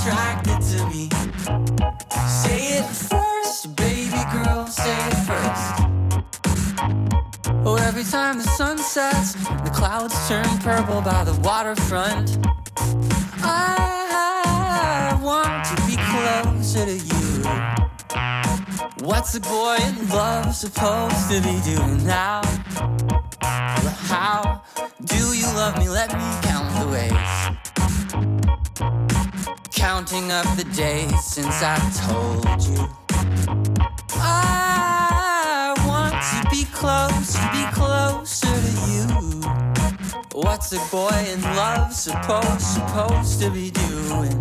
attracted to me. Say it first, baby girl, say it first. Oh, every time the sun sets, the clouds turn purple by the waterfront. I want to be closer to you. What's a boy in love supposed to be doing now? Well, how do you love me? Let me count the ways. Counting up the days since I told you. I want to be closer to you. What's a boy in love supposed to be doing?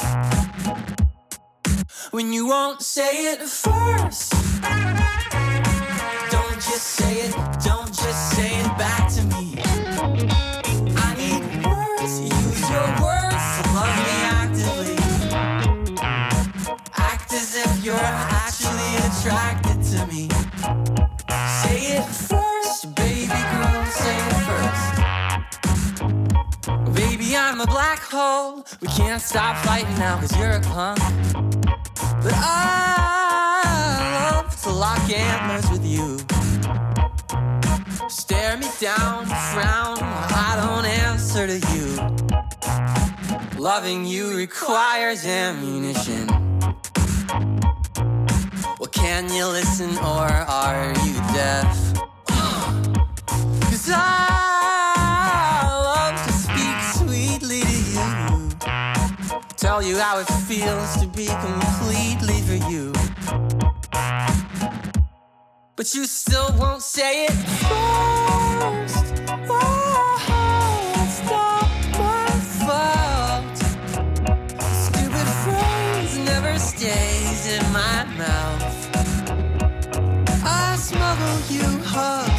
When you won't say it first. Don't just say it, don't just say it back to me. I need words, use your words to love me actively. Act as if you're actually attracted to me. Say it first, baby girl, say it first. Baby, I'm a black hole. We can't stop fighting now cause you're a punk. But I love to lock antlers with you. Stare me down, frown, I don't answer to you. Loving you requires ammunition. Well, can you listen or are you deaf? Cause I love to speak sweetly to you. Tell you how it feels to be completely for you. But you still won't say it first. Oh, it's not my fault. Stupid phrase never stays in my mouth. I smuggle you hugs